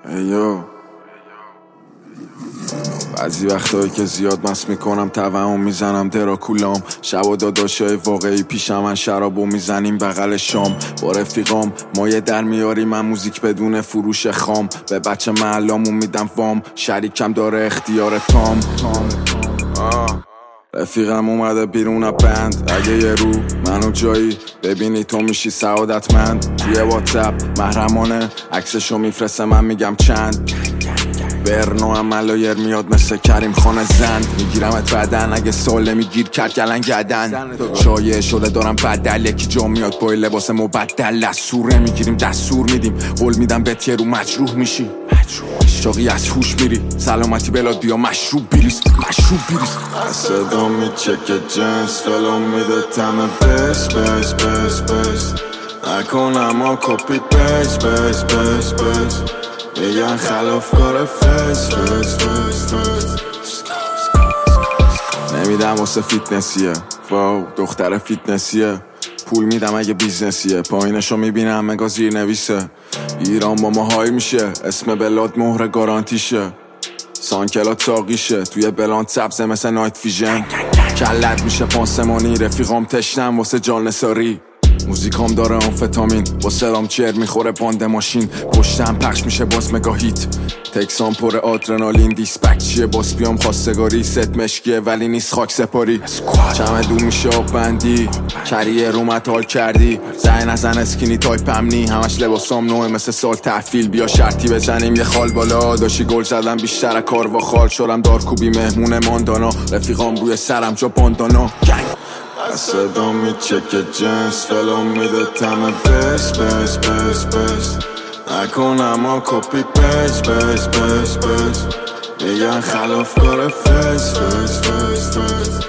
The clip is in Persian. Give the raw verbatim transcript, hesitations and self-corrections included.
ایو بعضی وقتایی که زیاد مست میکنم توهم میزنم دراکولام. شب و داداشای واقعی پیشم من شرابو میزنیم بغل شام با رفیقام. ما یه در میاریم من موزیک بدون فروش خام. به بچه محلامون میدم وام، شریکم داره اختیار تام. آه. رفیقم اومده بیرون بند، اگه یه رو منو جایی ببینی تو میشی سعادتمند. توی واتساپ محرمانه عکسشو میفرسته من میگم چند. برنو هم ملایر میاد مثل کریم خانه زند. میگیرمت بدن اگه سال نمیگیر کرد گلن گدن. شایع شده دارم بدل یکی جا میاد با لباس مبدل. دستور نمیگیریم دستور میدیم، قول میدم بهت یه رو مجروح میشی. شاقی از هوش میری، سلامتی بلاد بیا مشروب بیریز مشروب بیریز. صدا میچکه جنس فلو میده تمه بس بس بس بس. نکنم ها کپی پیس پیس پیس پیس. میگن خلافکار فیس فیس فیس فیس. نمیدم واسه فیتنسیه، واو دختر فیتنسیه. پول میدم اگه بیزنسیه، پایینشو میبینم مگا زیر نویسه. ایران با ما های میشه، اسم بلاد مهر گارانتیشه. سانکلات ساقیشه، توی بلند سبزه مثل نایت ویژن. کلت میشه پاسمانی، رفیقام تشنم واسه جان نساری. موزیکام داره آمفتامین، با سرام چر میخوره باند ماشین. پشتم پخش میشه باز مگاهیت، تکسان پر آدرنالین. دیسپک چیه باز بیام خواستگاری. ست مشکیه ولی نیست خاک سپاری. چمدون میشه آب بندی، کریه رومت حال کردی. زنی نزن اسکینی تایپ امنی، همش لباسام نوعه مثل سال تحفیل. بیا شرطی بزنیم یه خال بالا، داشی گل زدم بیشتر کار و خال. شدم دارکوبی مهمون ماندانا، رفیقام روی سرم جا باندانا. صدا میچکه جنس فلو میده تمه بس بس بس بس. نکنم ها کپی پیس پیس پیس پیس. میگن خلافکار فیس فیس فیس فیس.